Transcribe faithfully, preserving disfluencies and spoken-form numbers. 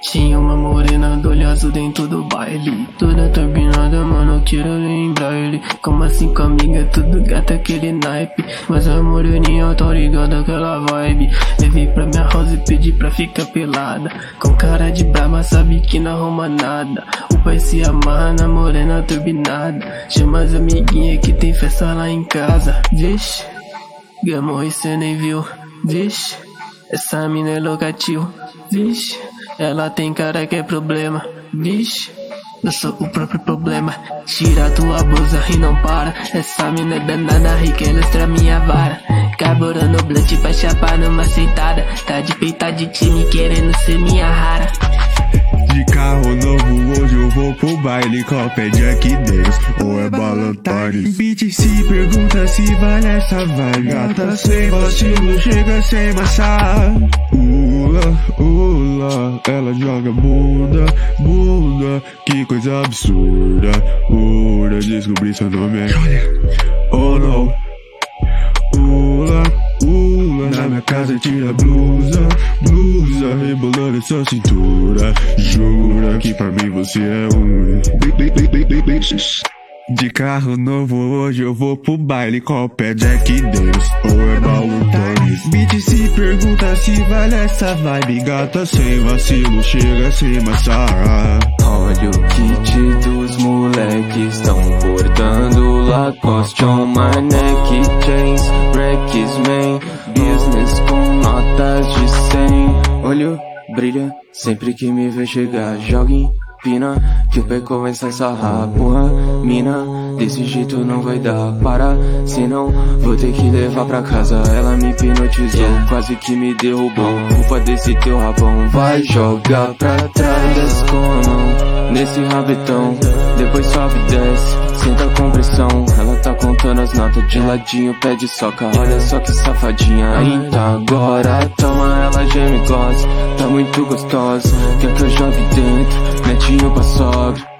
Tinha uma morena do olho azul dentro do baile, toda turbinada, mano, eu quero lembrar ele. Como assim com amiga, tudo gata, aquele naipe. Mas a moreninha tá ligada aquela vibe. Levei pra minha house e pedi pra ficar pelada, com cara de brava, sabe que não arruma nada. O pai se amarra na morena turbinada, chama as amiguinhas que tem festa lá em casa. Vixe, gamou e cê nem viu. Vixe, essa mina é louca, tio. Vixe, ela tem cara que é problema. Vixe, eu sou o próprio problema. Tira tua blusa e não para. Essa mina é danada, rica, ilustra minha vara. Carburando blunt pra chapar numa sentada. Tá de peita de time querendo ser minha rara. De carro novo hoje eu vou pro baile. Copa é Jack Daniels ou é Ballantines. Beat se pergunta se vale essa vibe. Gata sem vacilo, chega sem massar. Ula, ula, ela joga bunda, bunda. Que coisa absurda. Ura, descobri seu nome é oh não. Ula, ula, na minha casa tira a blusa, blusa, rebolando essa cintura. Jura que pra mim você é um. De carro novo hoje eu vou pro baile. Qual pé Jack Daniels ou é Ballantines? Beat se pergunta se vale essa vibe. Gata sem vacilo, chega sem massar. Olha o kit dos moleques, tão bordando Lacoste on my neck. Chains, racks, man, business com notas de cem. Olho brilha sempre que me vê chegar. Joga em pina, que o pé começa a sarrar. Porra, mina, desse jeito não vai dar. Para, senão vou ter que levar pra casa. Ela me hipnotizou, quase que me derrubou. Culpa desse teu rabão, vai jogar pra trás com a mão nesse rabetão, depois sobe e desce, senta com pressão. Ela tá contando as notas de ladinho, pede soca. Olha só que safadinha, então agora toma, ela geme e gosta. Tá muito gostosa, quer que eu jogue dentro, netinho pra sogra.